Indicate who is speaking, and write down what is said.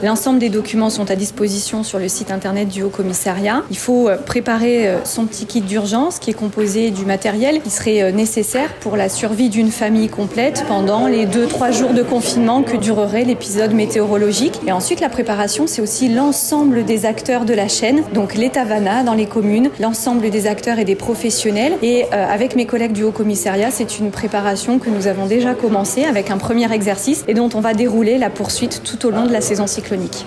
Speaker 1: L'ensemble des documents sont à disposition sur le site internet du Haut-Commissariat. Il faut préparer son petit kit d'urgence qui est composé du matériel qui serait nécessaire pour la survie d'une famille complète pendant les 2-3 jours de confinement que durerait l'épisode météorologique. Et ensuite, la préparation, c'est aussi l'ensemble des acteurs de la chaîne, donc les Tavana dans les communes, l'ensemble des acteurs et des professionnels. Et avec mes collègues du Haut-Commissariat, c'est une préparation que nous avons déjà commencé avec un premier exercice et dont on va dérouler la poursuite tout au long de la saison cyclonique.